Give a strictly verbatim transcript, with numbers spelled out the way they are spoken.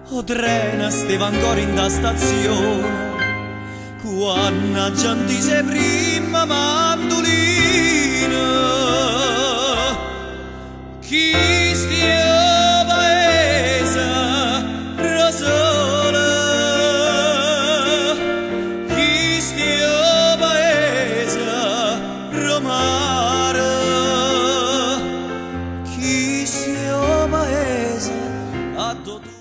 O treno stava ancora in da stazione, quando gentise prima mandolina, chi stia paese rasola, chi stia paese romano.